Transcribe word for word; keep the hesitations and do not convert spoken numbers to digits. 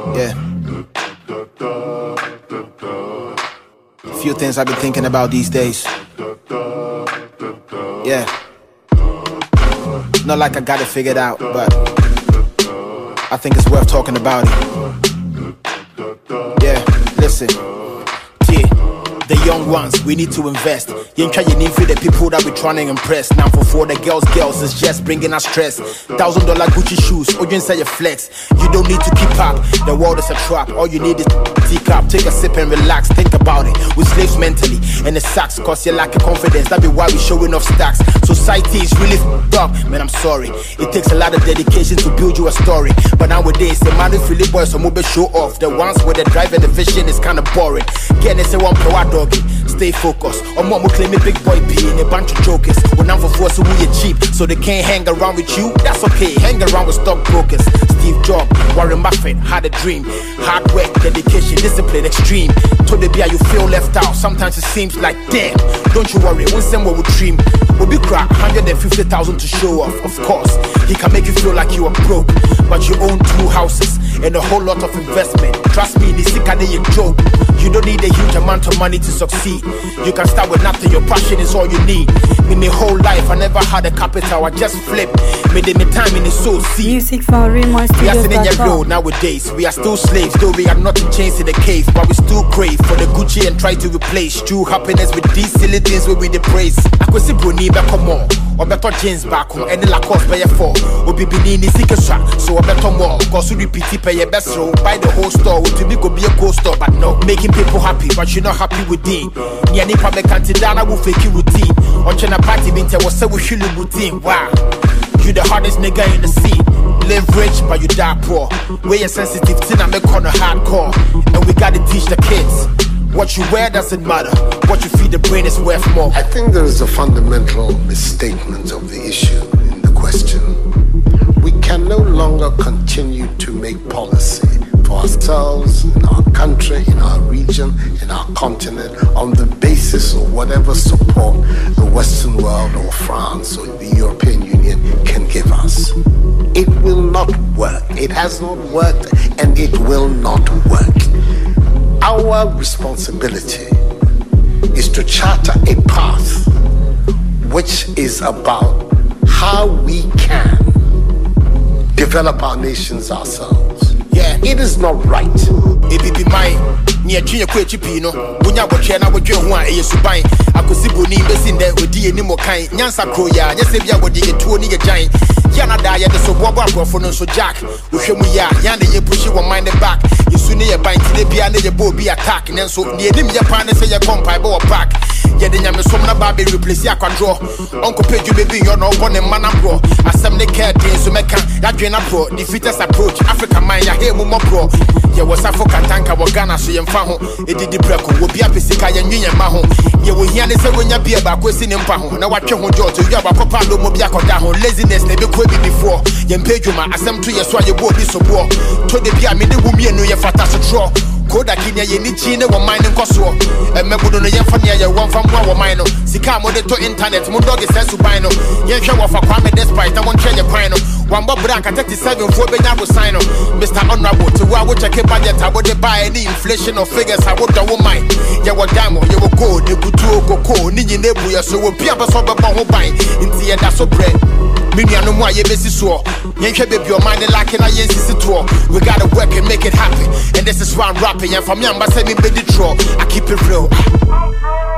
Yeah. A few things I've been thinking about these days. Yeah. Not like I got it figured out, but I think it's worth talking about it. Yeah, listen. Yeah. The young ones, we need to invest. You ain't trying to need for the people that we trying to impress. Now for for the girls, girls, it's just bringing us stress. Thousand dollar Gucci shoes, or you inside your flex. You don't need to keep up, the world is a trap. All you need is teacup, take a sip and relax. Think about it, we slaves mentally. And it sucks, cause you lack of confidence. That be why we showing off stacks. Society is really f***ed up, man, I'm sorry. It takes a lot of dedication to build you a story. But nowadays, the man with Philly boys, so move show off. The ones with the drive and the vision is kinda boring. Get it, say one power doggy. Stay focused. Or more claim a big boy P in a bunch of jokers. When I'm for force, we are cheap, so they can't hang around with you. That's okay. Hang around with stockbrokers. Steve Jobs, Warren Buffett had a dream. Hard work, dedication, discipline, extreme. To the beer, you feel left out. Sometimes it seems like damn. Don't you worry, one same will dream. We'll be crack one hundred fifty thousand to show off. Of course, he can make you feel like you are broke, but you own two houses and a whole lot of investment. Trust me, this is a joke. You don't need a huge amount of money to succeed. You can start with nothing, your passion is all you need. In my whole life, I never had a capital, I just flipped. Made it my time in the soul, see. Music from Remo Studios. We are sitting in road nowadays. We are still slaves, though we are not in chains in the cave. But we still crave for the Gucci and try to replace true happiness with these silly things where we the praise. I could see Bruni back more. Or better jeans back home, and the Lacoste by a four. Or be benin is a shot, so a better more. Cause we repeat it, pay a best row. Buy the whole store, to be go be a co-store, but no. Making people happy, but you're not happy with Dean. Niani Pame Cantidana will fake you routine. On China party, Winter was so we should routine. Wow. You the hardest nigga in the scene. Live rich, but you die poor. Where you're sensitive, tin and make on a hardcore. And we gotta teach the kids. What you wear doesn't matter. What you feed the brain is worth more. I think there is a fundamental misstatement of the issue in the question. We can no longer continue to make policy for ourselves, in our country, in our region, in our continent, on the basis of whatever support the Western world or France or the European Union can give us. It will not work. It has not worked and it will not work. Our responsibility is to charter a path which is about how we can develop our nations ourselves. Yeah, it is not right. It be mine. Near Junior Quechipino, Bunya Bochena with your one, a supine. I could see Buni basing there with D any more kind. Yansa Kroya, yes, if you would get two nigga giant. Yana Daya, the Soboba for so Jack. With him, we are Yana, you push your mind back. You soon near bind to the piano, your boy be attacking, and so near him, your partner say your compy or pack. Yet then I'm a summer baby replace your control. Uncle Page, you baby, you're not one and man bro. As some they care, so make that drain pro, defeaters approach. Africa mind, I hear more pro. There was Africa tanka, Ghana, so you faho. It did the break, will be a physical and union maho. You will hear this when you be about question in Paho. Now what you want to you have a copalo mobiaco down. Laziness never could be before. Yen Pejuma, as some two years why you will be so poor. To the Pia, me the woman, you have a draw. Koda Kenya, you need China, one mine and Kosovo. And Mabudo, Yafania, you want from one mine. Sikamo to internet, Mundog is Sensubino. Yen show of a Kwame despite, I won't tell you pino. One Bob Branca, thirty-seven for Benabo Sino. Mister Honorable, to what would check a budget, I would buy any inflation of figures, I would do mine. You were Damo, you were gold, you could do a coco, Nini Nebuya, so we'll be able to buy into the end of bread. Many no more, you busy so. You can be your mind like in a yes, we gotta work and make it happen. And this is why I'm rapping, and from young, but send me the draw. I keep it real.